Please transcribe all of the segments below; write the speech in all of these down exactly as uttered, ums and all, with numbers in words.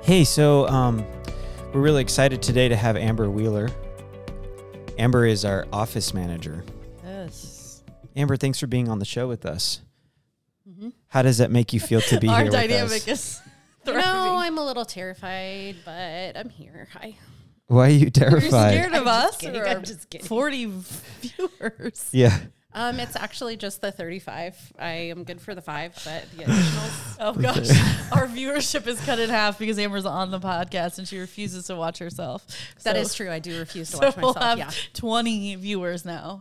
Hey, so um, we're really excited today to have Amber Wheeler. Amber is our office manager. Yes. Amber, thanks for being on the show with us. Mm-hmm. How does that make you feel to be Our here dynamic with us? is No, thriving. I'm a little terrified, but I'm here. Hi. Why are you You're terrified? scared of I'm us just kidding, or I'm our just kidding. forty viewers? Yeah. Um, it's actually just the thirty-five. I am good for the five, but the additionals. Oh gosh, our viewership is cut in half because Amber's on the podcast and she refuses to watch herself. That So- is true. I do refuse to So watch we'll myself. have Yeah. twenty viewers now.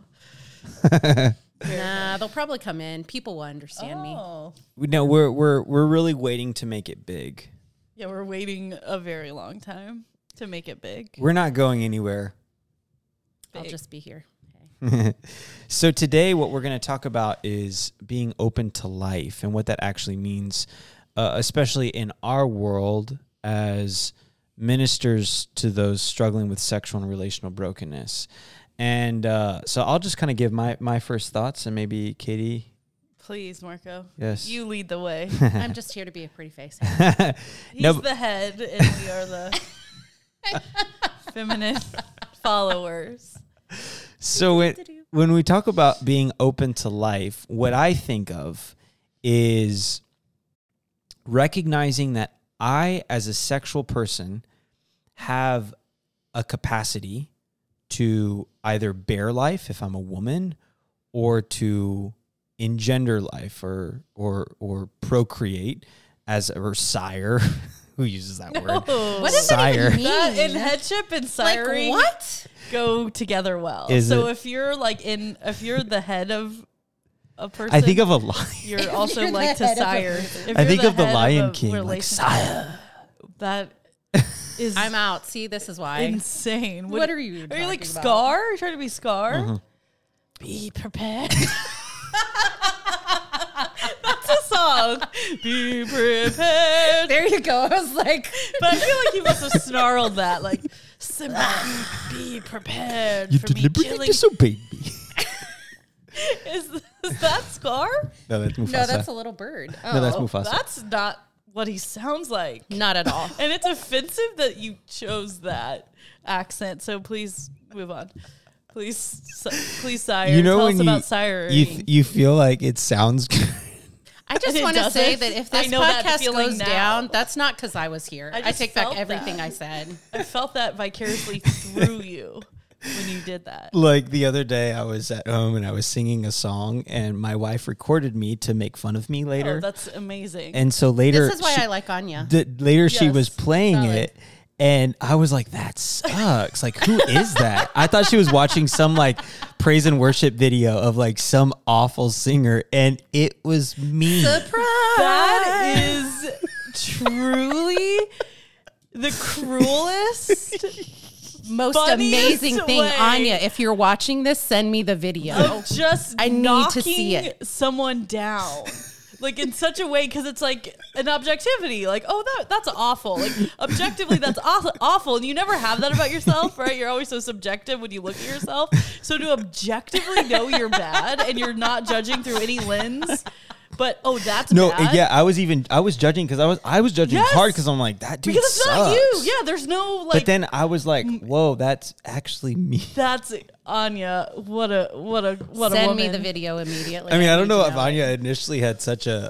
Nah, they'll probably come in. People will understand me. Oh. No, we're we're we're really waiting to make it big. Yeah, we're waiting a very long time to make it big. We're not going anywhere. I'll Big. just be here. So today what we're going to talk about is being open to life and what that actually means, uh, especially in our world as ministers to those struggling with sexual and relational brokenness. And uh, so I'll just kind of give my, my first thoughts, and maybe Katie. Please, Marco. Yes. You lead the way. I'm just here to be a pretty face. He's No, but- the head and we are the feminine followers. So when, when we talk about being open to life, what I think of is recognizing that I, as a sexual person, have a capacity to either bear life if I'm a woman, or to engender life, or or or procreate as a or sire. Who uses that word? What does Sire. that even mean? That and headship and like siring what? go together well. Is so it- if you're like in, if you're the head of a person, I think of a lion. you're also you're like the to head of a sire. person. If I you're think of the head Lion a King, like relationship, sire. That is I'm out. See, this is why. insane. What are you Are you like talking about? Scar? Are you trying to be Scar? Mm-hmm. Be prepared. That's a song. Be prepared. There you go. I was like, But I feel like he must have snarled that, like, Simba, be prepared You for me deliberately killing. disobeyed me. Is, is that Scar? No, that's Mufasa. no, that's a little bird. Oh, No, that's Mufasa. That's not what he sounds like. not at all. And it's offensive that you chose that accent. So please move on. Please, si- please, sire. You know Tell when us you, about siring. you th- you feel like it sounds good. I just And it want to say doesn't. that if I this know that podcast feeling goes now. down, that's not because I was here. I I, just take back felt everything that. I said. I felt that vicariously through you when you did that. Like the other day, I was at home and I was singing a song, and my wife recorded me to make fun of me later. Oh, that's amazing. and so later, This is why she, I like Anya. the, later she Yes, was playing valid. it, and I was like, "That sucks! Like, who is that?" I thought she was watching some like praise and worship video of like some awful singer, and it was me. Surprise! That is truly the cruelest, most funniest amazing thing. way. Anya, if you're watching this, send me the video. of just I need to knocking see it. someone down. Like in such a way, because it's like an objectivity. Like, oh, that that's awful. Like objectively, that's aw- awful, and you never have that about yourself, right? You're always so subjective when you look at yourself. So to objectively know you're bad and you're not judging through any lens, but oh, that's No, bad. yeah, I was even I was judging because I was I was judging Yes! hard because I'm like, that dude because it's sucks. not you. Yeah, there's no like. But then I was like, whoa, that's actually me. That's Anya. What a what a what a Send woman. me the video immediately. I mean, I don't need know to if it. Anya initially had such a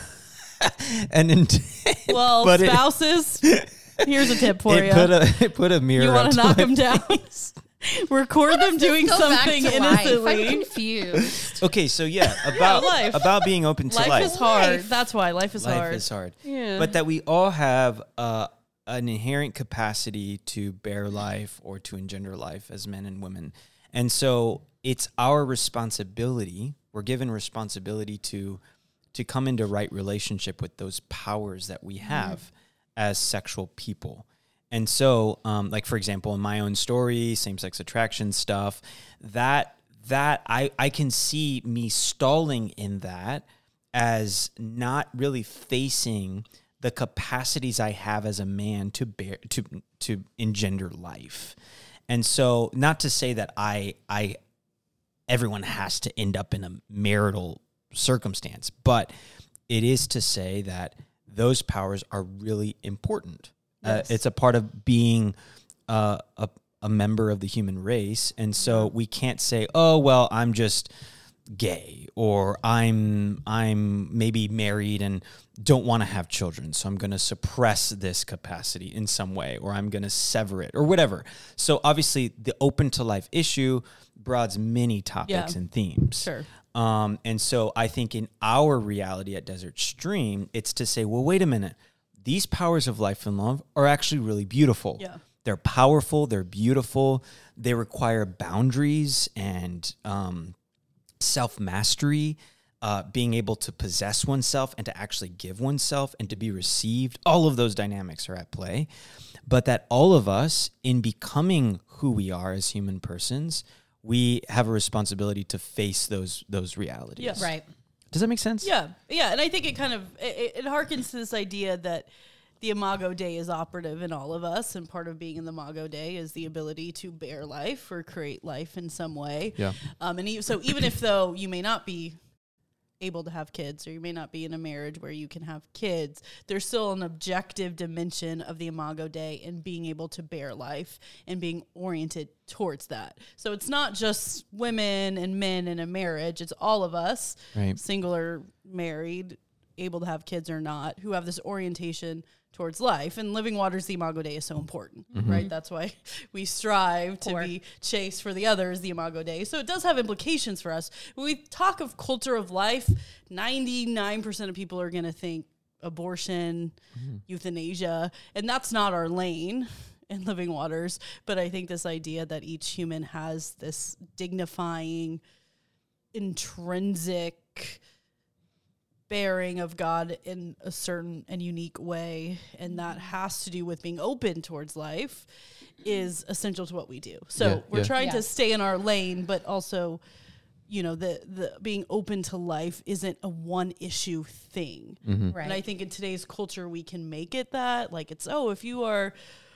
an intent. Well, but it- spouses, here's a tip for it you. put a it put a mirror. You want up to to knock my them down? face. Record them doing Go back something to life. I'm innocently. confused. Okay, so yeah, about life. about being open to Life, life. is hard. Life. That's why life is Life hard. is hard. Yeah. But that we all have uh, an inherent capacity to bear life or to engender life as men and women. And so it's our responsibility. We're given responsibility to to come into right relationship with those powers that we have mm. as sexual people. And so, um, like, for example, in my own story, same-sex attraction stuff, that that I, I can see me stalling in that as not really facing the capacities I have as a man to bear to to engender life. And so, not to say that I I everyone has to end up in a marital circumstance, but it is to say that those powers are really important Uh, Yes. it's a part of being uh, a a member of the human race, and so we can't say, "Oh, well, I'm just gay," or "I'm I'm maybe married and don't want to have children, so I'm going to suppress this capacity in some way, or I'm going to sever it, or whatever." So obviously, the open to life issue broads many topics Yeah. and themes. Sure. Um, and so I think in our reality at Desert Stream, it's to say, well, wait a minute. These powers of life and love are actually really beautiful. Yeah. They're powerful. They're beautiful. They require boundaries and um, self-mastery, uh, being able to possess oneself and to actually give oneself and to be received. All of those dynamics are at play. But that all of us, in becoming who we are as human persons, we have a responsibility to face those those realities. Yeah. Right. Does that make sense? Yeah, yeah, and I think it kind of it, it harkens to this idea that the Imago Dei is operative in all of us, and part of being in the Imago Dei is the ability to bear life or create life in some way. Yeah. Um, and e- so even if though you may not be able to have kids, or you may not be in a marriage where you can have kids, there's still an objective dimension of the Imago Dei and being able to bear life and being oriented towards that. So it's not just women and men in a marriage, it's all of us, Right. single or married, able to have kids or not, who have this orientation towards life. And Living Waters, the Imago Dei is so important, right? That's why we strive to Core. be chaste for the others, the Imago Dei. So it does have implications for us. When we talk of culture of life, ninety-nine percent of people are going to think abortion, euthanasia, and that's not our lane in Living Waters. But I think this idea that each human has this dignifying, intrinsic bearing of God in a certain and unique way, and that has to do with being open towards life, is essential to what we do. So Yeah, we're yeah. trying Yeah. to stay in our lane, but also, you know, the the being open to life isn't a one issue thing. Right. And I think in today's culture we can make it that, like, it's, oh, if you are,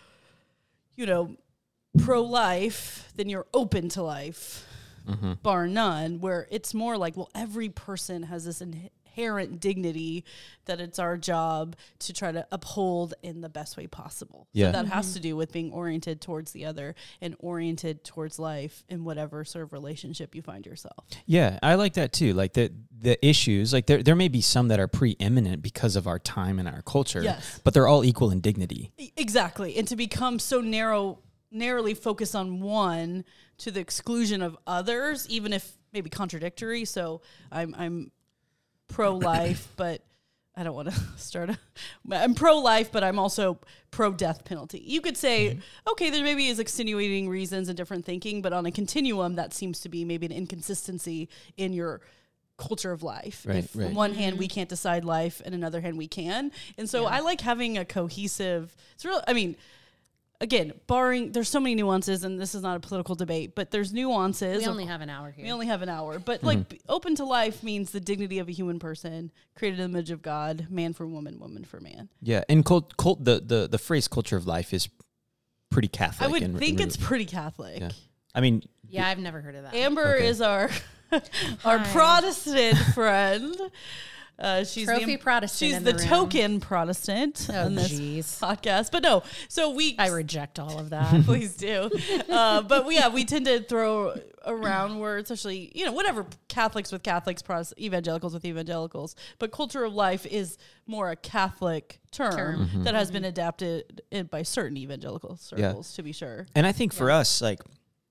you know, pro life, then you're open to life. Bar none, where it's more like, well, every person has this inherent dignity that it's our job to try to uphold in the best way possible. Yeah. So that has to do with being oriented towards the other and oriented towards life in whatever sort of relationship you find yourself. Yeah, I like that too. Like the the issues, like there there may be some that are preeminent because of our time and our culture, Yes. but they're all equal in dignity. E- Exactly. And to become so narrow, narrowly focused on one to the exclusion of others, even if maybe contradictory. So I'm, I'm pro-life, but I don't want to start a, I'm pro-life, but I'm also pro-death penalty. You could say, okay, there maybe is extenuating reasons and different thinking, but on a continuum, that seems to be maybe an inconsistency in your culture of life. Right, if right. on one hand we can't decide life, and another hand we can. And so I like having a cohesive, it's real, I mean, again, barring, there's so many nuances, and this is not a political debate, but there's nuances. We of- only have an hour here. we only have an hour, but like b- open to life means the dignity of a human person, created in the image of God, man for woman, woman for man. Yeah, and cult, cult the, the the phrase "culture of life" is pretty Catholic. I would in- think in- it's pretty Catholic. Yeah. I mean, yeah, I've never heard of that. Amber Okay. is our our Hi. Protestant friend. Uh, she's Trophy the, Protestant She's in the, the room. token Protestant Oh, on this jeez. podcast, but no. So we I reject all of that. please do. Uh, but we, yeah, we tend to throw around words, especially, you know, whatever, Catholics with Catholics, Protest- evangelicals with evangelicals. But culture of life is more a Catholic term, Term. Mm-hmm. that has been adapted in, by certain evangelical circles, to be sure. and I think for us, like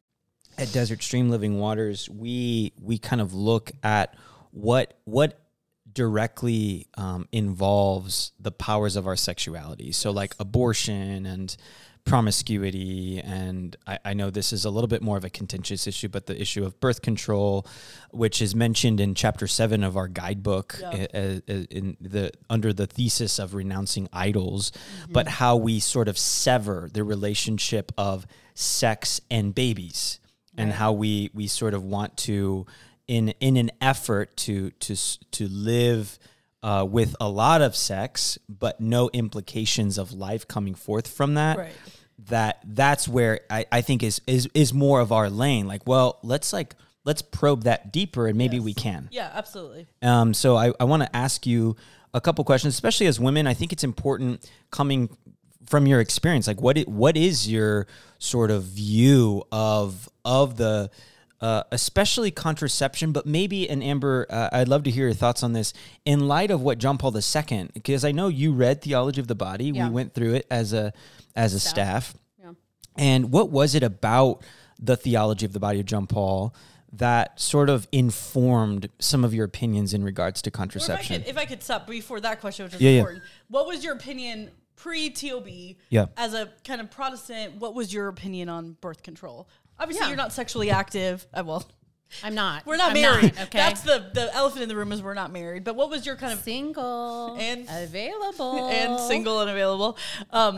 at Desert Stream Living Waters, we we kind of look at what what directly um, involves the powers of our sexuality. So like abortion and promiscuity, and I, I know this is a little bit more of a contentious issue, but the issue of birth control, which is mentioned in chapter seven of our guidebook, Yeah. uh, uh, in the under the thesis of renouncing idols, but how we sort of sever the relationship of sex and babies, and how we we sort of want to, in in an effort to to s- to live uh, with a lot of sex, but no implications of life coming forth from that. Right. That that's where I, I think is is is more of our lane. Like, well, let's like let's probe that deeper, and maybe we can. Yeah, absolutely. Um, so I, I want to ask you a couple questions, especially as women. I think it's important coming from your experience, like what it, what is your sort of view of of the uh, especially contraception, but maybe, and Amber, uh, I'd love to hear your thoughts on this in light of what John Paul the Second, because I know you read Theology of the Body. Yeah. We went through it as a as a staff. Staff. Yeah. And what was it about the Theology of the Body of John Paul that sort of informed some of your opinions in regards to Or if I contraception? could, if I could stop before that question, which is Yeah, yeah. important. What was your opinion pre-T O B? Yeah. As a kind of Protestant, what was your opinion on birth control? Obviously, Yeah. you're not sexually active. Uh, well, I'm not. we're not I'm married. Not, okay. That's the, the elephant in the room is we're not married. But what was your kind of single And- available and single and available? Um,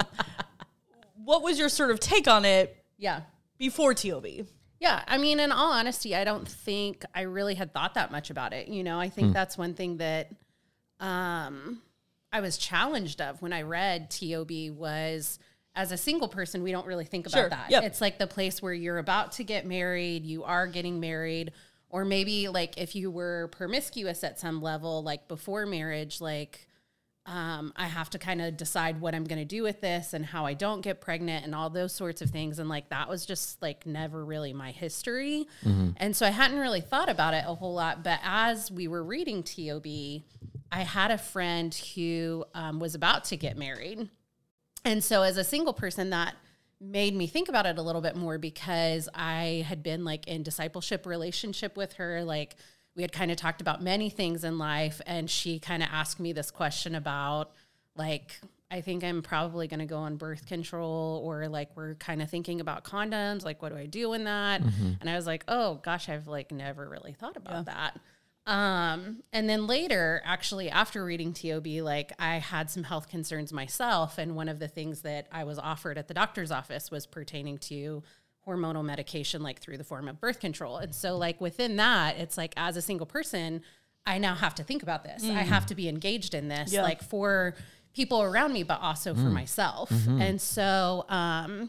what was your sort of take on it Yeah. before T O B? Yeah, I mean, in all honesty, I don't think I really had thought that much about it. You know, I think that's one thing that um, I was challenged of when I read T O B was, as a single person, we don't really think about Sure, that. yep. It's like the place where you're about to get married, you are getting married, or maybe like if you were promiscuous at some level, like before marriage, like um, I have to kind of decide what I'm going to do with this and how I don't get pregnant and all those sorts of things. And like, that was just like never really my history. And so I hadn't really thought about it a whole lot. But as we were reading T O B, I had a friend who um, was about to get married. And so as a single person, that made me think about it a little bit more because I had been like in discipleship relationship with her. Like, we had kind of talked about many things in life, and she kind of asked me this question about, like, I think I'm probably going to go on birth control, or like, we're kind of thinking about condoms. Like, what do I do in that? Mm-hmm. And I was like, oh gosh, I've like never really thought about that. Um, and then later, actually, after reading T O B, like I had some health concerns myself. And one of the things that I was offered at the doctor's office was pertaining to hormonal medication, like through the form of birth control. And so like within that, it's like, as a single person, I now have to think about this. I have to be engaged in this, Yeah. like for people around me, but also for myself. And so, um,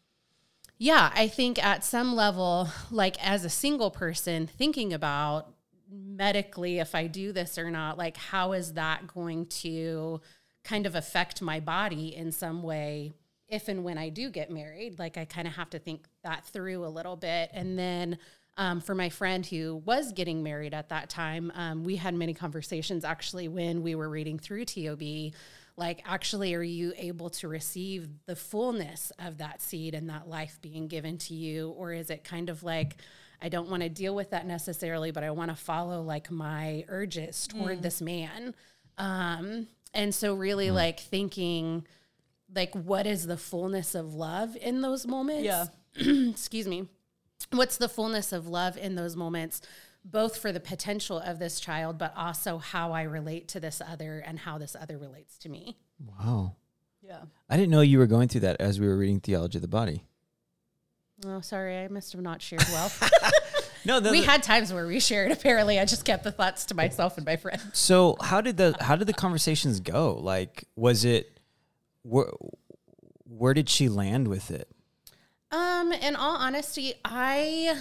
yeah, I think at some level, like as a single person thinking about medically, if I do this or not, like how is that going to kind of affect my body in some way if and when I do get married? Like I kind of have to think that through a little bit. And then um, for my friend who was getting married at that time, um, we had many conversations actually when we were reading through T O B. Like, actually, are you able to receive the fullness of that seed and that life being given to you? Or is it kind of like, I don't want to deal with that necessarily, but I want to follow like my urges toward this man. Um, and so really mm. like thinking like, what is the fullness of love in those moments? Yeah. Excuse me. What's the fullness of love in those moments, both for the potential of this child, but also how I relate to this other and how this other relates to me. Wow. Yeah. I didn't know you were going through that as we were reading Theology of the Body. Oh, sorry. I must have not shared well. No, the, we the, had times where we shared. Apparently, I just kept the thoughts to myself and my friend. So how did the how did the conversations go? Like, was it where where did she land with it? Um, in all honesty, I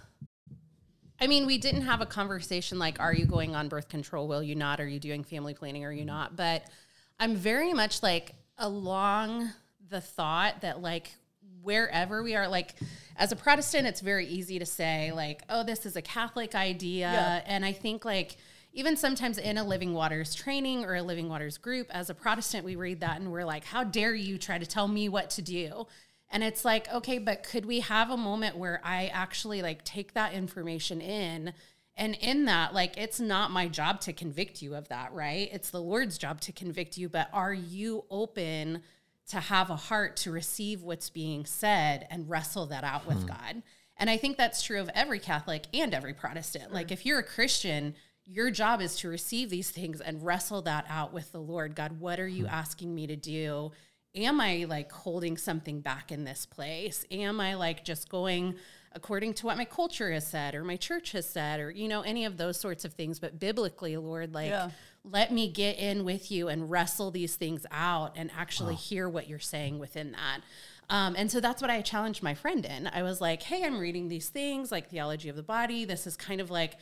I mean, we didn't have a conversation like, are you going on birth control? Will you not? Are you doing family planning? Are you not? But I'm very much like along the thought that like wherever we are, like as a Protestant, it's very easy to say like, oh, this is a Catholic idea. Yeah. And I think like even sometimes in a Living Waters training or a Living Waters group, as a Protestant, we read that and we're like, how dare you try to tell me what to do? And it's like, okay, but could we have a moment where I actually like take that information in, and in that, like, it's not my job to convict you of that, right? It's the Lord's job to convict you, but are you open to have a heart to receive what's being said and wrestle that out with God? And I think that's true of every Catholic and every Protestant. Sure. Like if you're a Christian, your job is to receive these things and wrestle that out with the Lord. God, what are you asking me to do? Am I like holding something back in this place? Am I like just going according to what my culture has said or my church has said, or, you know, any of those sorts of things? But biblically, Lord, like, yeah. let me get in with you and wrestle these things out and actually wow. hear what you're saying within that. Um, and so that's what I challenged my friend in. I was like, hey, I'm reading these things like Theology of the Body. This is kind of like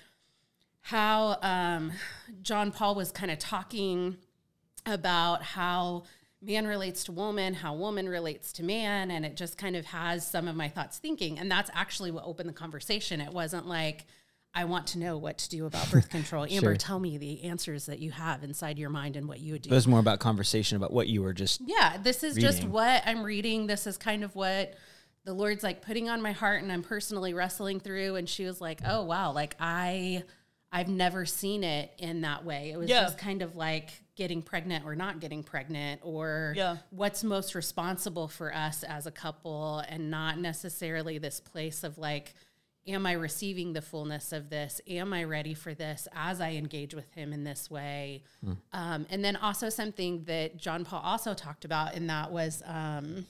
how um, John Paul was kind of talking about how man relates to woman, how woman relates to man. And it just kind of has some of my thoughts thinking. And that's actually what opened the conversation. It wasn't like, I want to know what to do about birth control. Amber, Sure. tell me the answers that you have inside your mind and what you would do. It was more about conversation about what you were just. Yeah, this is just reading. what I'm reading. This is kind of what the Lord's like putting on my heart and I'm personally wrestling through. And she was like, oh, wow, like I, I've never seen it in that way. It was Yeah. just kind of like getting pregnant or not getting pregnant, or Yeah. what's most responsible for us as a couple, and not necessarily this place of like, am I receiving the fullness of this? Am I ready for this as I engage with him in this way? Hmm. Um, and then also something that John Paul also talked about, and that was um,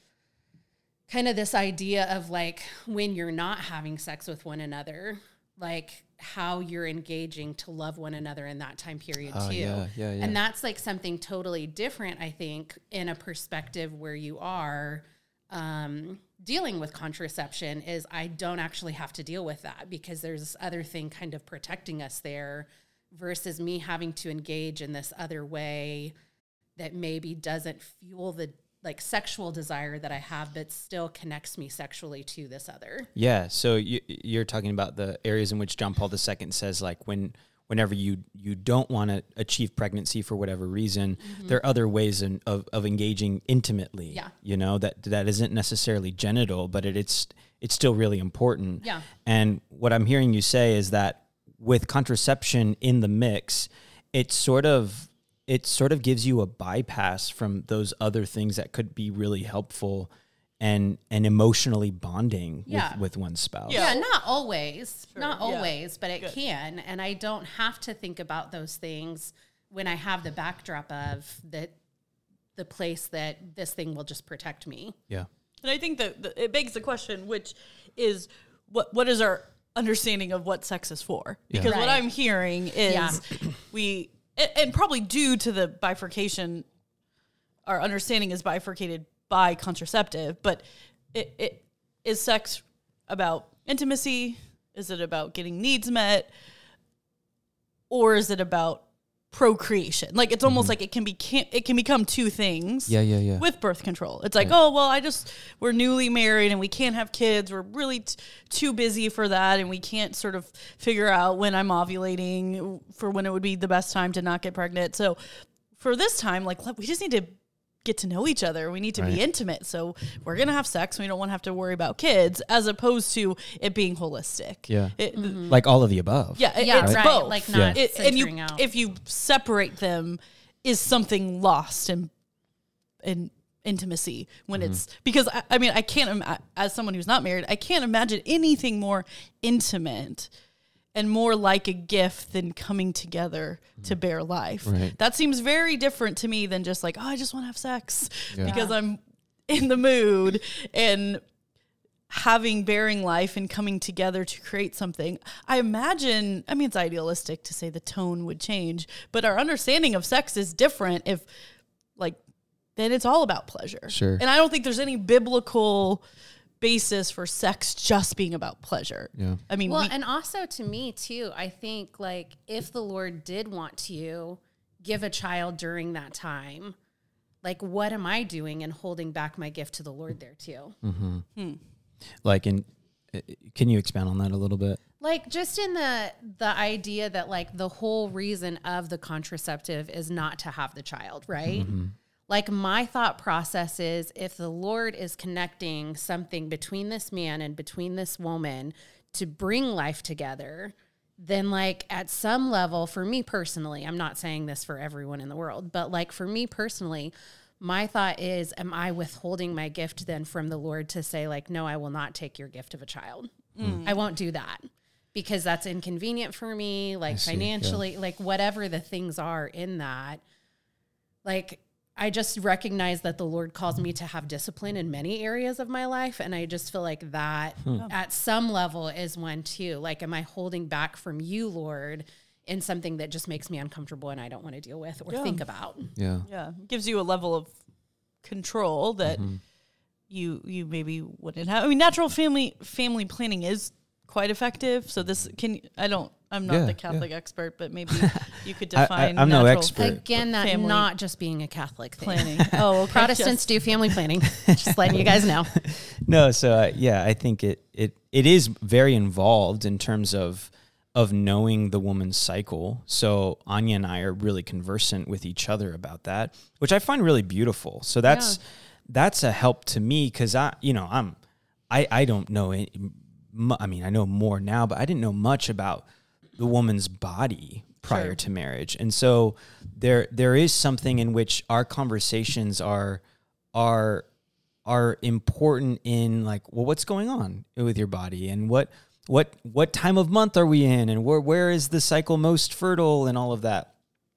kind of this idea of like when you're not having sex with one another, like how you're engaging to love one another in that time period Oh, too. yeah, yeah, yeah. And that's like something totally different, I think, in a perspective where you are um, dealing with contraception, is I don't actually have to deal with that because there's this other thing kind of protecting us there, versus me having to engage in this other way that maybe doesn't fuel the like sexual desire that I have, but still connects me sexually to this other. Yeah. So you, you're talking about the areas in which John Paul the Second says, like, when whenever you you don't want to achieve pregnancy for whatever reason, mm-hmm. there are other ways in, of of engaging intimately. Yeah. You know, that that isn't necessarily genital, but it, it's it's still really important. Yeah. And what I'm hearing you say is that with contraception in the mix, it's sort of it sort of gives you a bypass from those other things that could be really helpful and and emotionally bonding Yeah. with, with one's spouse. Yeah, not always, Sure, not yeah. always, but it Good. can. And I don't have to think about those things when I have the backdrop of that, the place that this thing will just protect me. Yeah. And I think that that it begs the question, which is what what is our understanding of what sex is for? Yeah. Because what Right. I'm hearing is Yeah. we, and, and probably due to the bifurcation, our understanding is bifurcated by contraceptive, but it, it is sex about intimacy? Is it about getting needs met? Or is it about procreation? Like, it's almost like it can be can, it can become two things. Yeah, yeah, yeah. With birth control, it's like, oh well, I just we're newly married and we can't have kids. We're really t- too busy for that, and we can't sort of figure out when I'm ovulating for when it would be the best time to not get pregnant. So for this time, like, let- we just need to get to know each other. We need to Right. be intimate. So we're going to have sex. We don't want to have to worry about kids, as opposed to it being holistic. Yeah. It, Like all of the above. yeah, it- Yeah, it's right. both. Like Yeah. not It, and you, centering out. if you separate them, is something lost in in intimacy when it's because I, I mean I can't im- I- as someone who's not married, I can't imagine anything more intimate and more like a gift than coming together to bear life. Right. That seems very different to me than just like, oh, I just want to have sex Yeah. because I'm in the mood, and having bearing life and coming together to create something. I imagine, I mean, it's idealistic to say the tone would change, but our understanding of sex is different if, like, then it's all about pleasure. Sure. And I don't think there's any biblical basis for sex just being about pleasure. Yeah. I mean, Well, we, and also to me too, I think like if the Lord did want to give a child during that time, like what am I doing in holding back my gift to the Lord there too? Like, in, uh, can you expand on that a little bit? Like just in the the idea that like the whole reason of the contraceptive is not to have the child, right? Like my thought process is if the Lord is connecting something between this man and between this woman to bring life together, then like at some level, for me personally, I'm not saying this for everyone in the world, but like for me personally, my thought is, am I withholding my gift then from the Lord to say like, no, I will not take your gift of a child. I won't do that because that's inconvenient for me, like see, yeah. financially, like whatever the things are in that. Like, I just recognize that the Lord calls me to have discipline in many areas of my life. And I just feel like that at some level is one too. Like, am I holding back from you, Lord, in something that just makes me uncomfortable and I don't want to deal with or Yeah. think about? Yeah. yeah, it gives you a level of control that you you maybe wouldn't have. I mean, natural family family planning is quite effective. So this can I don't I'm not Yeah, the Catholic expert, but maybe you could I- I- define I'm no natural expert. Again, that family not just being a Catholic thing. planning. Oh, okay. Protestants Just- do family planning. Just letting you guys know. No, so uh, yeah, I think it it it is very involved in terms of of knowing the woman's cycle. So Anya and I are really conversant with each other about that, which I find really beautiful. So that's Yeah. that's a help to me because I, you know, I'm I I don't know any, mu- I mean, I know more now, but I didn't know much about the woman's body prior Sure. to marriage, and so there there is something in which our conversations are are are important in like, well, what's going on with your body, and what what what time of month are we in, and where where is the cycle most fertile, and all of that.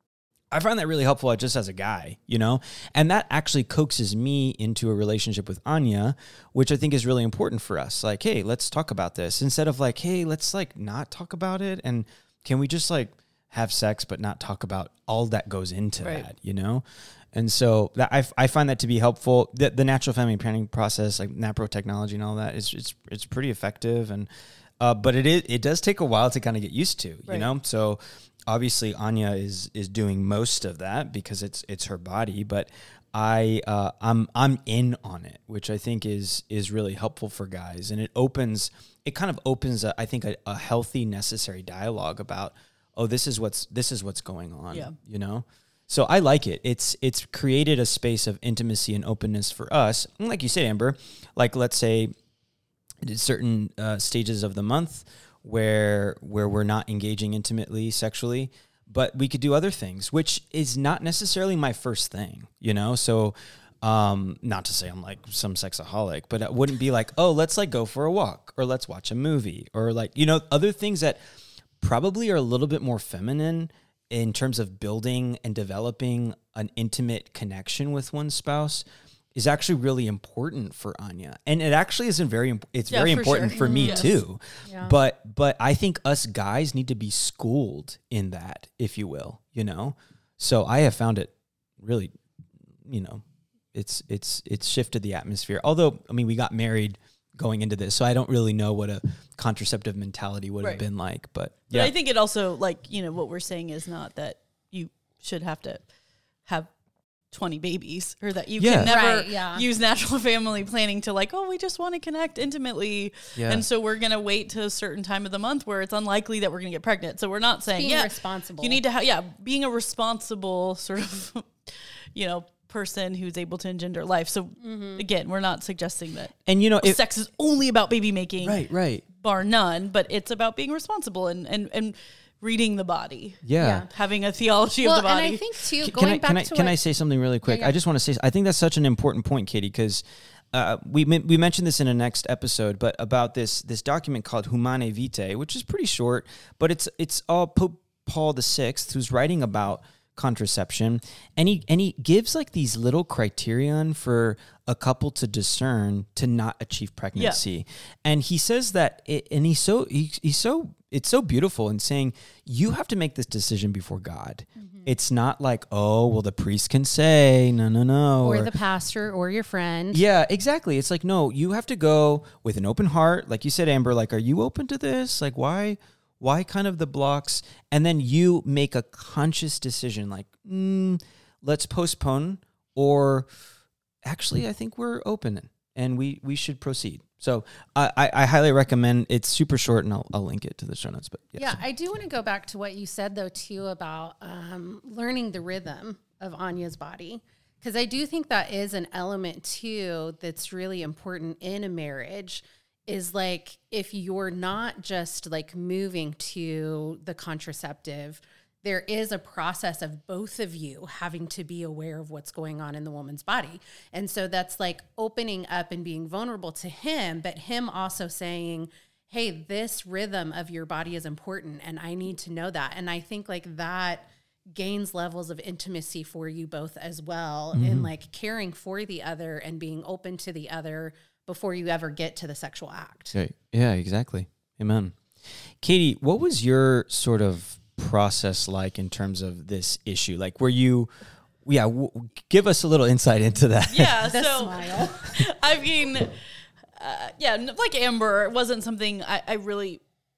I find that really helpful just as a guy, you know, and that actually coaxes me into a relationship with Anya, which I think is really important for us. Like, hey, let's talk about this instead of like, hey, let's like not talk about it. And can we just like have sex, but not talk about all that goes into Right. that, you know? And so that I, I find that to be helpful. The, the natural family planning process, like NaPro technology and all that, is it's it's pretty effective. And uh, but it is it does take a while to kind of get used to, you Right. know. So obviously Anya is is doing most of that because it's it's her body, but I uh, I'm I'm in on it, which I think is is really helpful for guys, and it opens it kind of opens a, I think a, a healthy, necessary dialogue about, oh, this is what's this is what's going on, Yeah. you know. So I like it. It's it's created a space of intimacy and openness for us. And like you said, Amber, like let's say certain uh, stages of the month where where we're not engaging intimately sexually, but we could do other things, which is not necessarily my first thing, you know? So um, not to say I'm like some sexaholic, but it wouldn't be like, oh, let's like go for a walk or let's watch a movie or like, you know, other things that probably are a little bit more feminine in terms of building and developing an intimate connection with one's spouse is actually really important for Anya. And it actually isn't very, imp- it's Yeah, very for important sure. for me Yes. too. Yeah. But, but I think us guys need to be schooled in that, if you will, you know? So I have found it really, you know, it's, it's, it's shifted the atmosphere. Although, I mean, we got married going into this, so I don't really know what a contraceptive mentality would Right. have been like, but But yeah. I think it also, like, you know, what we're saying is not that you should have to have twenty babies or that you Yeah. can never Right, yeah. use natural family planning to like, oh, we just want to connect intimately. Yeah. And so we're going to wait to a certain time of the month where it's unlikely that we're going to get pregnant. So we're not saying, Being yeah, responsible. you need to have, yeah, being a responsible sort of, you know, person who's able to engender life. So again, we're not suggesting that and you know, if, sex is only about baby making, right, right. bar none, but it's about being responsible and, and, and reading the body, Yeah. Yeah. having a theology well, of the body. and I think too, Can- going can I, back can I, to can what, I say something really quick? yeah. I just want to say, I think that's such an important point, Katie, because uh, we men- we mentioned this in a next episode, but about this this document called Humanae Vitae, which is pretty short, but it's it's all Pope Paul the Sixth who's writing about contraception, and he and he gives like these little criterion for a couple to discern to not achieve pregnancy. And he says that it, and he's so he, he's so it's so beautiful in saying you have to make this decision before God. It's not like, oh, well, the priest can say no no no or the pastor or your friend. yeah, exactly. It's like, no, you have to go with an open heart. Like you said, Amber, like, are you open to this? Like, why, why kind of the blocks? And then you make a conscious decision like, mm, let's postpone, or actually, I think we're open and we, we should proceed. So I, I, I highly recommend. It's super short, and I'll, I'll link it to the show notes. But yeah, Yeah, so- I do want to go back to what you said though too about um, learning the rhythm of Anya's body, because I do think that is an element too that's really important in a marriage. Is like if you're not just like moving to the contraceptive, there is a process of both of you having to be aware of what's going on in the woman's body. And so that's like opening up and being vulnerable to him, but him also saying, hey, this rhythm of your body is important and I need to know that. And I think like that gains levels of intimacy for you both as well, in like caring for the other and being open to the other before you ever get to the sexual act. Okay. Yeah, exactly. Amen. Katie, what was your sort of process like in terms of this issue? Like, were you, yeah, w- give us a little insight into that. yeah. The so smile. I mean, uh, yeah, n- like Amber, it wasn't something I, I really,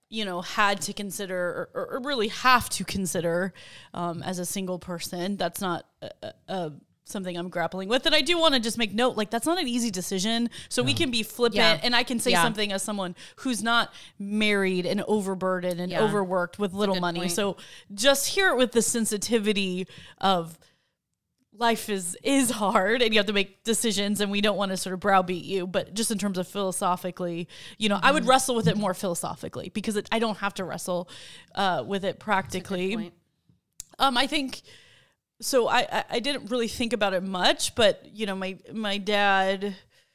you know, had to consider or, or really have to consider um, as a single person. That's not a, a, something I'm grappling with. And I do want to just make note, like, that's not an easy decision. So no. we can be flippant yeah. and I can say yeah. something as someone who's not married and overburdened and yeah. overworked with little money. Point. So just hear it with the sensitivity of life is is hard and you have to make decisions, and we don't want to sort of browbeat you, but just in terms of philosophically, you know, mm-hmm. I would wrestle with it more philosophically because it, I don't have to wrestle uh, with it practically. Um, I think, so I, I, I didn't really think about it much, but, you know, my, my dad,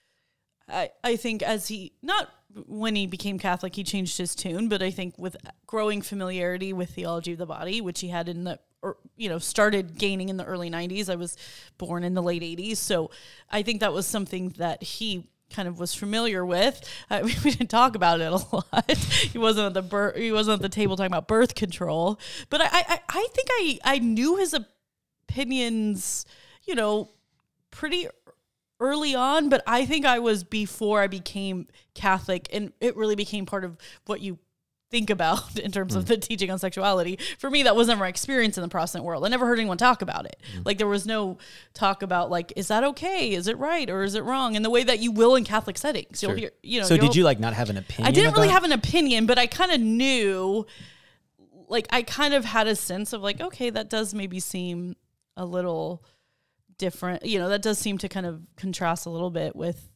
I, I think as he, not when he became Catholic, he changed his tune, but I think with growing familiarity with theology of the body, which he had in the, or, you know, started gaining in the early nineties. I was born in the late eighties. So I think that was something that he kind of was familiar with. Uh, we, we didn't talk about it a lot. he wasn't at the birth, he wasn't at the table talking about birth control, but I, I, I think I, I knew his opinions, you know, pretty early on, but I think I was before I became Catholic, and it really became part of what you think about in terms mm. of the teaching on sexuality. For me, that was never my experience in the Protestant world. I never heard anyone talk about it. Mm. Like, there was no talk about, like, is that okay? Is it right? Or is it wrong? In the way that you will in Catholic settings. Sure. You'll hear, you know, so did you, like, not have an opinion? I didn't about? really have an opinion, but I kind of knew, like, I kind of had a sense of, like, okay, that does maybe seem a little different. You know, that does seem to kind of contrast a little bit with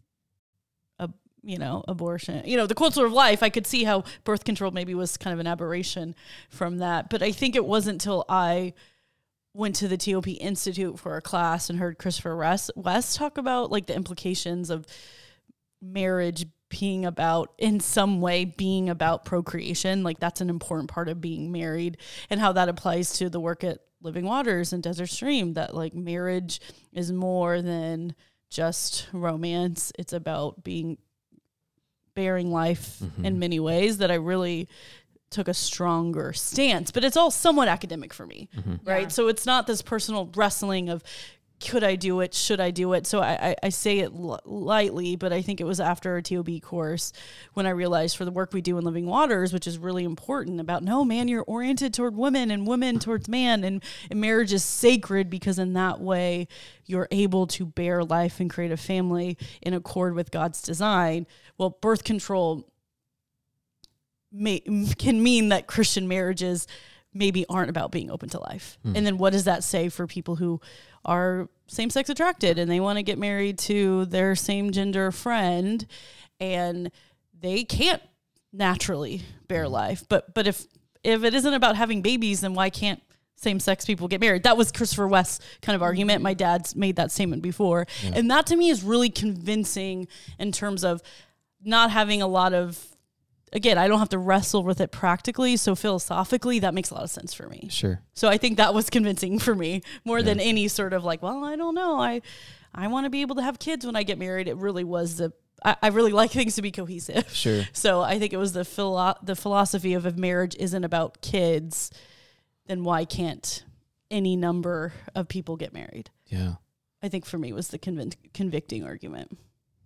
a, you know, abortion, you know, the culture of life. I could see how birth control maybe was kind of an aberration from that. But I think it wasn't until I went to the T O P Institute for a class and heard Christopher West, West talk about, like, the implications of marriage being about, in some way, being about procreation. Like, that's an important part of being married, and how that applies to the work at Living Waters and Desert Stream, that, like, marriage is more than just romance. It's about being bearing life mm-hmm. in many ways, that I really took a stronger stance. But it's all somewhat academic for me, mm-hmm. right? Yeah. So it's not this personal wrestling of, could I do it? Should I do it? So I, I, I say it l- lightly, but I think it was after a T O B course when I realized, for the work we do in Living Waters, which is really important, about, no, man, you're oriented toward women and women towards man, and, and marriage is sacred because in that way you're able to bear life and create a family in accord with God's design. Well, birth control may, can mean that Christian marriages maybe aren't about being open to life. Mm. And then what does that say for people who are same-sex attracted and they want to get married to their same gender friend, and they can't naturally bear life? But but if if it isn't about having babies, then why can't same-sex people get married? That was Christopher West's kind of argument. My dad's made that statement before. Yeah. And that to me is really convincing in terms of not having a lot of, again, I don't have to wrestle with it practically. So philosophically, that makes a lot of sense for me. Sure. So I think that was convincing for me more yeah. than any sort of, like, well, I don't know. I, I want to be able to have kids when I get married. It really was the, I, I really like things to be cohesive. Sure. So I think it was the philo- the philosophy of, if marriage isn't about kids, then why can't any number of people get married? Yeah. I think for me was the convic- convicting argument.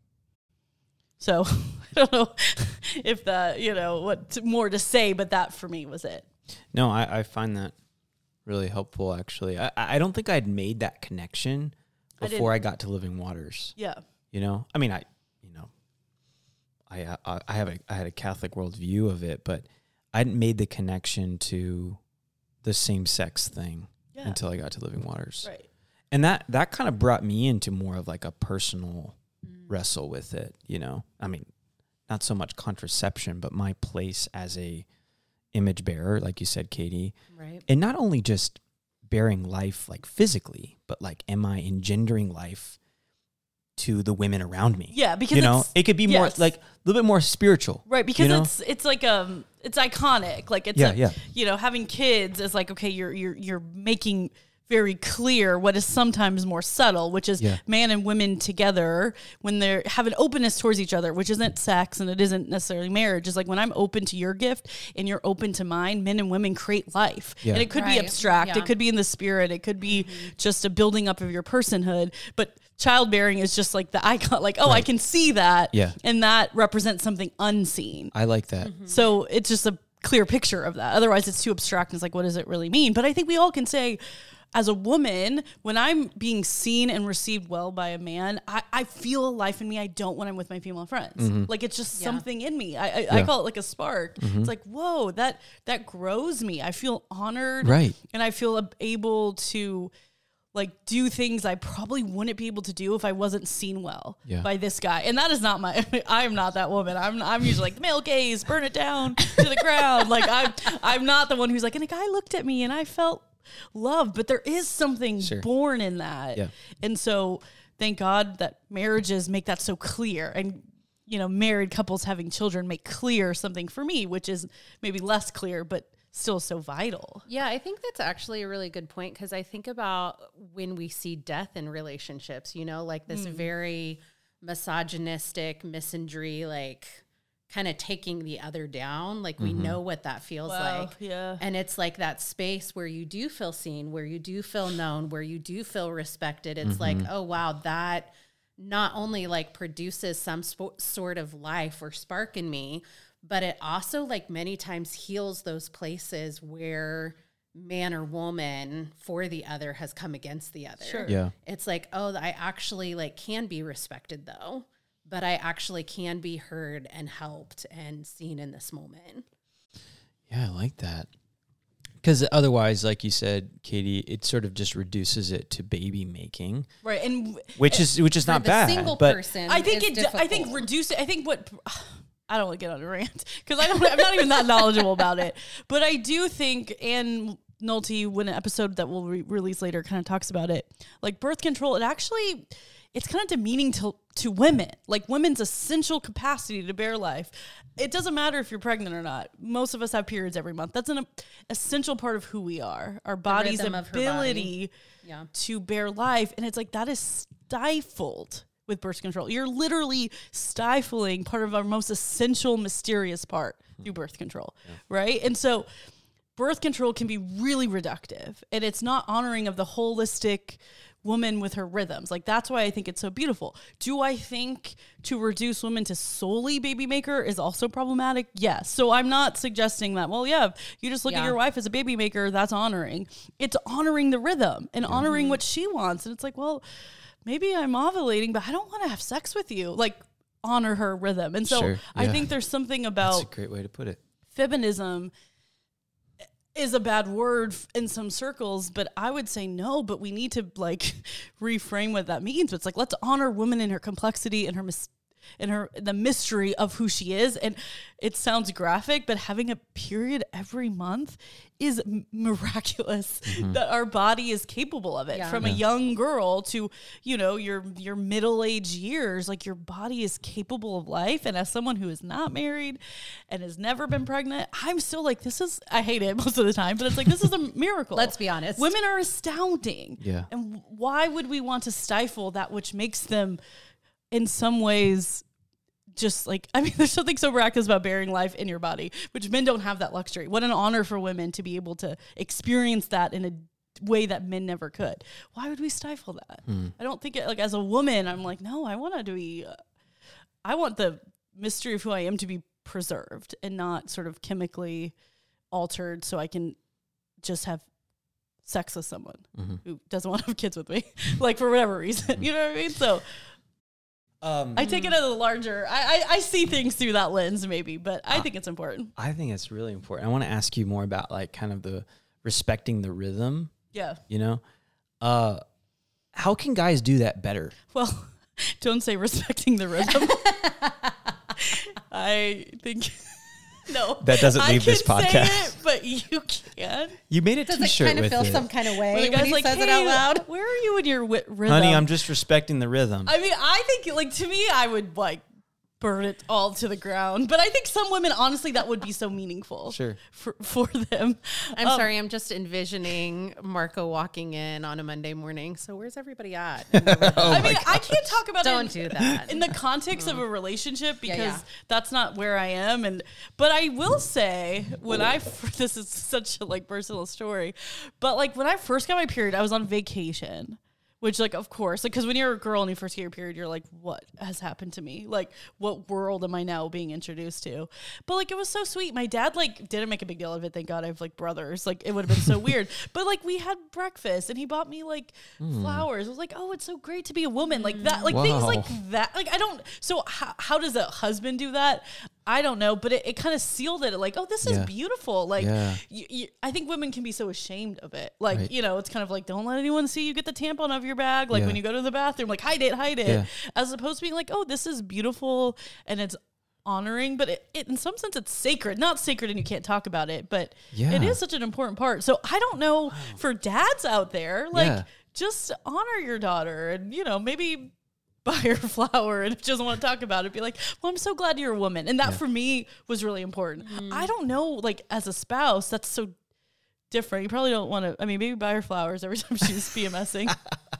So I don't know if that, you know, what more to say, but that for me was it. No, I, I find that really helpful, actually. I, I don't think I'd made that connection before I, I got to Living Waters. Yeah. You know, I mean, I, you know, I, I, I have a, I had a Catholic worldview of it, but I hadn't made the connection to the same sex thing yeah. until I got to Living Waters. Right. And that, that kind of brought me into more of, like, a personal wrestle with it, you know. I mean, not so much contraception, but my place as a image bearer, like you said, Katie. Right. And not only just bearing life, like, physically, but, like, am I engendering life to the women around me? Yeah, because you know, it could be more yes. like a little bit more spiritual, right? Because you know? it's it's like um it's iconic, like it's yeah, a, yeah. you know, having kids is like, okay, you're you're you're making very clear what is sometimes more subtle, which is yeah. man and women together when they have an openness towards each other, which isn't sex and it isn't necessarily marriage. It's like, when I'm open to your gift and you're open to mine, men and women create life. Yeah. And it could right. be abstract. Yeah. It could be in the spirit. It could be mm-hmm. just a building up of your personhood. But childbearing is just like the icon, like, oh, right. I can see that. Yeah. And that represents something unseen. I like that. Mm-hmm. So it's just a clear picture of that. Otherwise it's too abstract and it's like, what does it really mean? But I think we all can say, as a woman, when I'm being seen and received well by a man, I, I feel a life in me I don't when I'm with my female friends. Mm-hmm. Like it's just Yeah. something in me. I I, Yeah. I call it like a spark. Mm-hmm. It's like, whoa, that that grows me. I feel honored. Right. And I feel ab- able to like do things I probably wouldn't be able to do if I wasn't seen well Yeah. by this guy. And that is not my, I am not that woman. I'm I'm usually like the male gaze, burn it down to the ground. Like I'm, I'm not the one who's like, and a guy looked at me and I felt love, but there is something Sure. born in that. Yeah. And so thank God that marriages make that so clear, and, you know, married couples having children make clear something for me, which is maybe less clear, but still so vital. Yeah, I think that's actually a really good point, because I think about when we see death in relationships, you know, like this very misogynistic misandry, like kind of taking the other down. Like we know what that feels Wow, like. yeah. And it's like that space where you do feel seen, where you do feel known, where you do feel respected. It's like, oh, wow, that not only like produces some sp- sort of life or spark in me, but it also like many times heals those places where man or woman for the other has come against the other. Sure. Yeah. It's like, oh, I actually like can be respected though, but I actually can be heard and helped and seen in this moment. Yeah, I like that. Because otherwise, like you said, Katie, it sort of just reduces it to baby making, Right. And which is which is For not the bad. single but person, I think it's it. I think difficult. reduce it. I think what I don't want to get on a rant because I don't. I'm not even that knowledgeable about it. But I do think Ann Nolte, when an episode that we'll re- release later, kind of talks about it, like birth control. It actually, it's kind of demeaning to to women, like women's essential capacity to bear life. It doesn't matter if you're pregnant or not. Most of us have periods every month. That's an essential part of who we are. Our body's rhythm of her body. ability Yeah. to bear life. And it's like that is stifled with birth control. You're literally stifling part of our most essential, mysterious part through birth control, right? And so birth control can be really reductive, and it's not honoring of the holistic woman with her rhythms. Like that's why I think it's so beautiful. Do I think to reduce women to solely baby maker is also problematic? Yes. So I'm not suggesting that, well, yeah, if you just look Yeah. at your wife as a baby maker, that's honoring. It's honoring the rhythm and honoring what she wants. And it's like, well, maybe I'm ovulating, but I don't want to have sex with you. Like honor her rhythm. And so Sure, I yeah. think there's something that's about a great way to put it. feminism is a bad word f- in some circles, but I would say no, but we need to like reframe what that means. It's like, let's honor women in her complexity and her mis- and her, the mystery of who she is. And it sounds graphic, but having a period every month is m- miraculous that our body is capable of it. Yeah. From a young girl to, you know, your, your middle-aged years, like your body is capable of life. And as someone who is not married and has never been pregnant, I'm still like, this is, I hate it most of the time, but it's like, this is a miracle. Let's be honest. Women are astounding. Yeah. And why would we want to stifle that which makes them in some ways just like, I mean, there's something so miraculous about bearing life in your body, which men don't have that luxury. What an honor for women to be able to experience that in a way that men never could. Why would we stifle that? I don't think it, like as a woman, I'm like, no, I want to be, uh, I want the mystery of who I am to be preserved and not sort of chemically altered so I can just have sex with someone who doesn't want to have kids with me, like for whatever reason, you know what I mean? So Um, I take it as a larger, I, I, I see things through that lens maybe, but I Uh, think it's important. I think it's really important. I want to ask you more about like kind of the respecting the rhythm, Yeah. you know? Uh, how can guys do that better? Well, don't say respecting the rhythm. I think, no. That doesn't I leave this can say podcast. it, but you can. You made a Does t-shirt it kind of with feel it. some kind of way When the when guy's he like, says hey, it out loud? where are you in your wi- rhythm? Honey, I'm just respecting the rhythm. I mean, I think, like, to me, I would, like, burn it all to the ground. But I think some women, honestly, that would be so meaningful. Sure. For, for them. I'm Um, sorry, I'm just envisioning Marco walking in on a Monday morning. So where's everybody at? in the rhythm? Oh I my mean, I can't talk about Don't it in, do that. in the context of a relationship because Yeah, yeah. that's not where I am. And but I will say when I this is such a like personal story, but like when I first got my period, I was on vacation Which, like, of course, like, because when you're a girl and you first get your period, you're like, what has happened to me? Like, what world am I now being introduced to? But, like, it was so sweet. My dad, like, didn't make a big deal of it. Thank God I have, like, brothers. Like, it would have been so weird. But, like, we had breakfast and he bought me, like, mm. flowers. I was like, oh, it's so great to be a woman. Like, that, like, wow. things like that. Like, I don't, so how, how does a husband do that? I don't know, but it, it kind of sealed it. Like, oh, this is yeah. beautiful. Like, yeah. y- y- I think women can be so ashamed of it. Like, right. you know, it's kind of like, don't let anyone see you get the tampon out of your bag. Like, yeah. when you go to the bathroom, like, hide it, hide it. Yeah. As opposed to being like, oh, this is beautiful and it's honoring, but it, it in some sense it's sacred. Not sacred and you can't talk about it, but yeah. it is such an important part. So I don't know, wow. for dads out there, like, yeah. just honor your daughter and, you know, maybe buy her a flower, and if she doesn't want to talk about it, be like, well, I'm so glad you're a woman. And that yeah. for me was really important. Mm. I don't know, like, as a spouse, that's so different. You probably don't want to, I mean, maybe buy her flowers every time she's PMSing.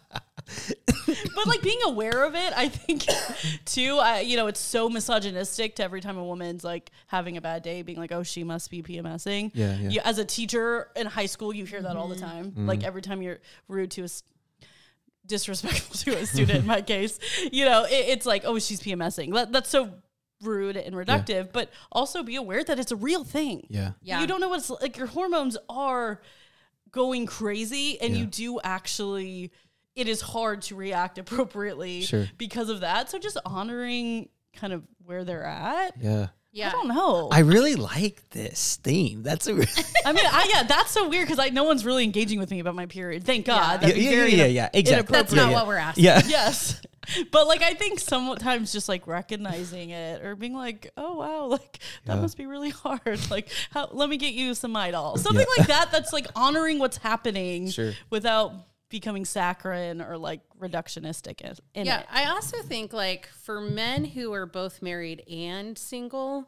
But, like, being aware of it, I think, too, I, you know, it's so misogynistic to every time a woman's, like, having a bad day, being like, oh, she must be PMSing. Yeah, yeah. You, as a teacher in high school, you hear that mm-hmm. all the time. Mm-hmm. Like, every time you're rude to a disrespectful to a student in my case, you know, it, it's like, oh, she's PMSing. That, that's so rude and reductive, yeah. but also be aware that it's a real thing. Yeah. yeah. You don't know what it's like. Your hormones are going crazy and yeah. you do actually, it is hard to react appropriately sure. because of that. So just honoring kind of where they're at. Yeah. Yeah. I don't know. I really like this theme. That's a. Re- I mean, I, yeah, that's so weird because I no one's really engaging with me about my period. Thank God. Yeah, yeah, yeah, yeah, yeah, exactly. That's not yeah, what yeah. we're asking. Yeah. Yes. But, like, I think sometimes just, like, recognizing it or being like, oh, wow, like, that yeah. must be really hard. Like, how, let me get you some Midol. Something yeah. like that that's, like, honoring what's happening sure. without becoming saccharine or, like, reductionistic in, in yeah, it. I also think, like, for men who are both married and single,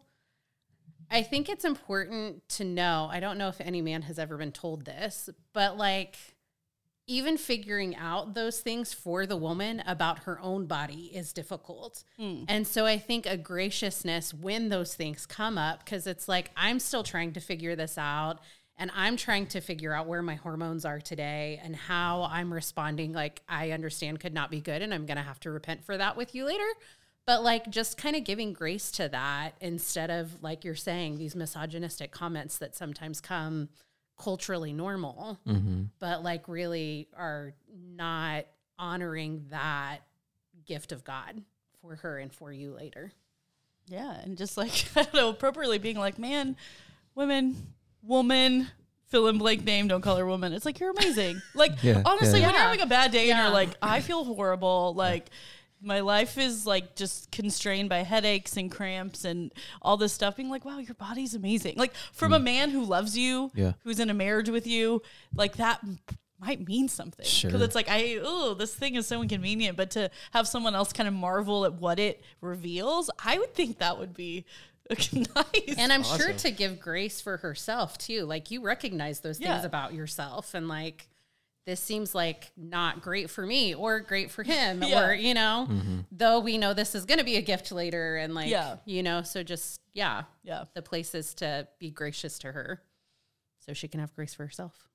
I think it's important to know, I don't know if any man has ever been told this, but, like, even figuring out those things for the woman about her own body is difficult. Mm. And so I think a graciousness when those things come up, because it's like, I'm still trying to figure this out and I'm trying to figure out where my hormones are today and how I'm responding. Like, I understand could not be good and I'm going to have to repent for that with you later. But, like, just kind of giving grace to that instead of, like you're saying, these misogynistic comments that sometimes come culturally normal, mm-hmm. but, like, really are not honoring that gift of God for her and for you later. Yeah, and just, like, I don't know, appropriately being like, man, women, woman, fill in blank name, don't call her woman. It's like, you're amazing. Like, yeah, honestly, yeah. when you're having a bad day yeah. and you're like, I feel horrible, like, my life is, like, just constrained by headaches and cramps and all this stuff, being like, wow, your body's amazing. Like, from mm. a man who loves you, yeah. who's in a marriage with you, like, that m- might mean something. Sure. Because it's like, I, oh, this thing is so inconvenient. But to have someone else kind of marvel at what it reveals, I would think that would be nice. And I'm awesome. sure to give grace for herself, too. Like, you recognize those things yeah. about yourself and, like, this seems like not great for me or great for him yeah. or, you know, mm-hmm. though we know this is going to be a gift later and, like, yeah. you know, so just, yeah, yeah, the place is to be gracious to her so she can have grace for herself.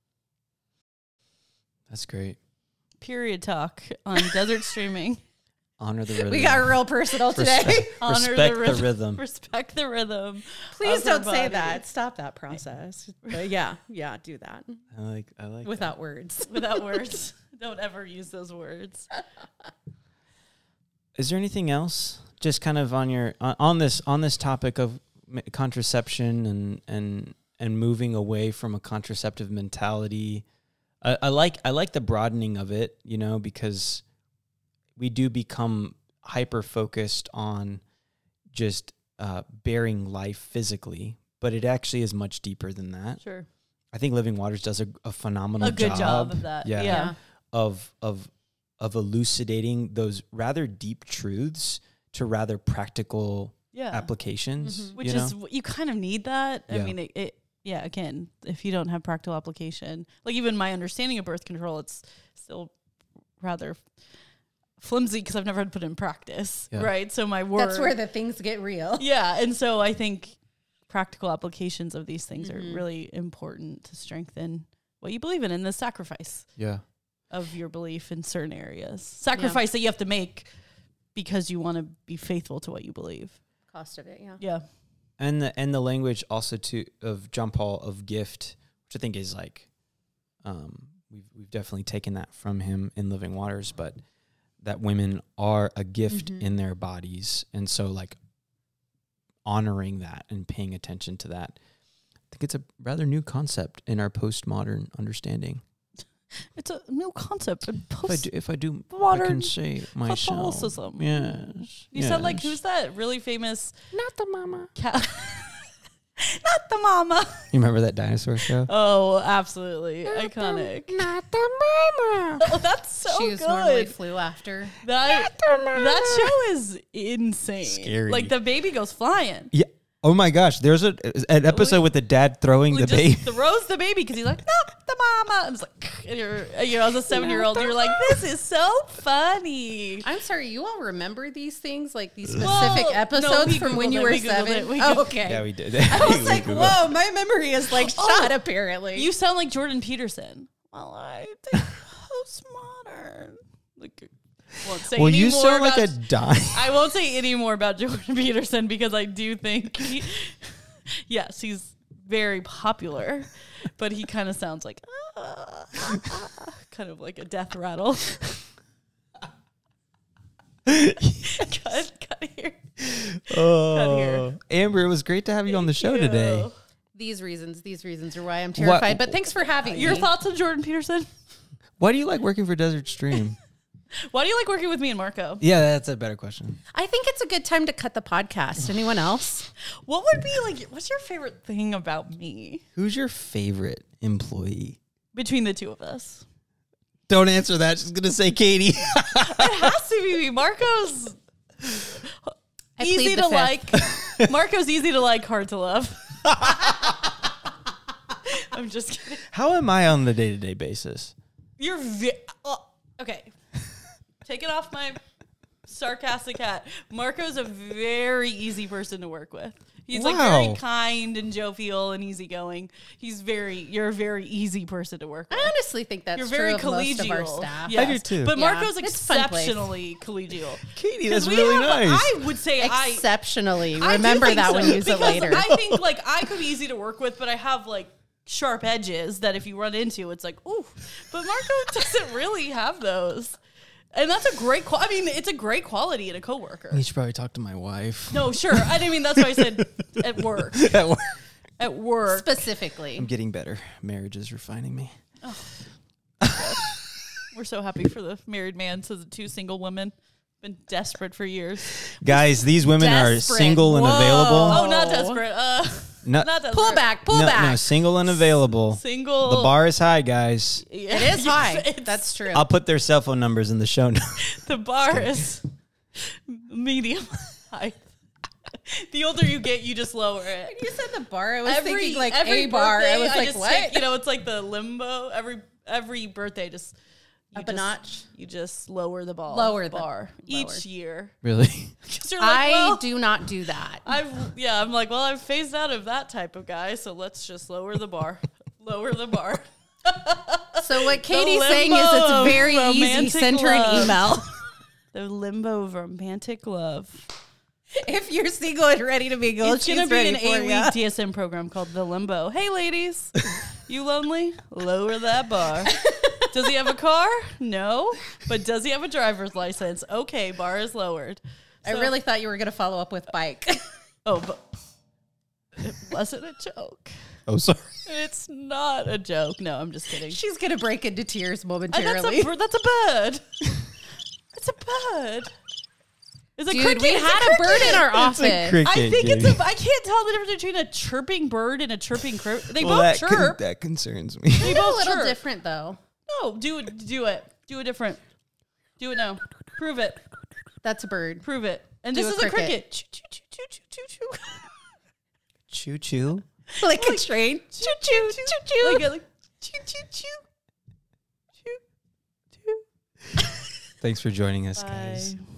That's great. Period talk on Desert Streaming. Honor the rhythm. We got real personal today. Respect, Honor respect the rhythm. the rhythm. Respect the rhythm. Please don't say that. Stop that process. But yeah, yeah, do that. I like. I like without that. words. Without words. Don't ever use those words. Is there anything else? Just kind of on your on, on this on this topic of contraception and and and moving away from a contraceptive mentality. I, I like I like the broadening of it, you know, because we do become hyper focused on just uh, bearing life physically, but it actually is much deeper than that. Sure. I think Living Waters does a, a phenomenal a good job, job of that. Yeah, yeah. Of of of elucidating those rather deep truths to rather practical yeah. applications. Mm-hmm. Which you is know? you kind of need that. Yeah. I mean, it, it. Yeah. Again, if you don't have practical application, like even my understanding of birth control, it's still rather flimsy because I've never had to put it in practice, yeah. right? So my word. That's where the things get real. Yeah, and so I think practical applications of these things mm-hmm. are really important to strengthen what you believe in and the sacrifice. Yeah. of your belief in certain areas. Sacrifice yeah. that you have to make because you want to be faithful to what you believe. Cost of it, yeah. Yeah. And the and the language also to of John Paul of gift, which I think is like, um, we've we've definitely taken that from him in Living Waters, but that women are a gift mm-hmm. in their bodies, and so like honoring that and paying attention to that, I think it's a rather new concept in our postmodern understanding. It's a new concept. In post if I do, if I, do I can say myself. Catholicism. Yes. You yes. said like, who's that really famous? Not the mama. Ca- Not the mama. You remember that dinosaur show? Oh, absolutely. Not Iconic. The, not the mama. Oh, that's so she good. was normally flew after. That, that show is insane. Scary. Like the baby goes flying. Yeah. Oh my gosh, there's a an episode with the dad throwing like the baby. Throws the baby because he's like, not the mama. And it's like, and you're, you know, as a seven year old, you're like, this is so funny. I'm sorry, you all remember these things, like these specific well, episodes no, from when you it. were we seven? We oh, okay. Yeah, we did. I was like, Googled. whoa, my memory is like Oh, shot. Apparently, you sound like Jordan Peterson. Well, I think postmodern. Like. Won't say well, any you more sound like about, a dime. I won't say any more about Jordan Peterson because I do think, he, yes, he's very popular, but he kind of sounds like, uh, uh, uh, kind of like a death rattle. cut, cut here. Oh, cut here. Amber, it was great to have you on the show you. today. These reasons, these reasons are why I'm terrified. What? But thanks for having Your me. thoughts on Jordan Peterson? Why do you like working for Desert Stream? Why do you like working with me and Marco? Yeah, that's a better question. I think it's a good time to cut the podcast. Anyone else? What would be like, what's your favorite thing about me Who's your favorite employee? between the two of us? Don't answer that. She's gonna say Katie. It has to be me. Marco's I easy plead the to fifth. like. Marco's easy to like, hard to love. I'm just kidding. How am I on the day-to-day basis? You're ve- oh, okay. Take it off my sarcastic hat. Marco's a very easy person to work with. He's like Wow. very kind and jovial and easygoing. He's very, you're a very easy person to work with. I honestly think that's You're true very of most of our collegial. staff. Yes. I do too. But Yeah. Marco's It's a fun place. exceptionally collegial. Katie, 'Cause that's we really have- nice. I would say I Exceptionally. I do Remember think that so, when you use it because later. I think like I could be easy to work with, but I have like sharp edges that if you run into, it's like, ooh. But Marco doesn't really have those. And that's a great, qual- I mean, it's a great quality in a coworker. You should probably talk to my wife. No, sure. I didn't mean, that's why I said at work. At work. At work. Specifically. I'm getting better. Marriage is refining me. We're so happy for the married man, so the two single women. Been desperate for years. Guys, these women are Desperate. single and Whoa. available. Oh, not desperate. Uh, No, not desperate. Pull back, pull no, back. no, single and available. Single. The bar is high, guys. Yeah. It is high. It's- That's true. I'll put their cell phone numbers in the show notes. The bar is medium height. The older you get, you just lower it. you said the bar. I was Every thinking like every a bar. birthday, I was like, just what? take- you know, it's like the limbo. Every every birthday, just you Up a just- notch? You just lower the ball. Lower the- bar lower. each year. Really? 'Cause you're like, I well, do not do that. I've yeah. I'm like, well, I've phased out of that type of guy, so let's just lower the bar. Lower the bar. So what Katie's limbo saying is of it's very easy. romantic Send her an love. email. The limbo of romantic love. If you're single and ready to mingle, It's she's gonna be ready an for eight-week ya. D S M program called The Limbo. Hey, ladies, you lonely? Lower that bar. Does he have a car? No. But does he have a driver's license? Okay, bar is lowered. I So- really thought you were going to follow up with bike. Oh, but it wasn't a joke. Oh, sorry. It's not a joke. No, I'm just kidding. She's going to break into tears Uh, that's, momentarily. a, bir- that's a bird. It's a bird. It's a Dude, cricket. we It's had a, cricket. bird in our It's a office. cricket. I think it's Katie. a. I can't tell the difference between a chirping bird and a chirping crow. They Well, both that, con- chirp. that concerns me. They It's a both little chirp. different, though. No, do it. Do it. Do it different. Do it now. Prove it. That's a bird. Prove it. And Do this a is a cricket. cricket. Choo choo choo choo choo choo Choo choo. Like a train. choo choo choo choo. Like, a- like choo choo choo choo choo. Thanks for joining us, Bye. guys.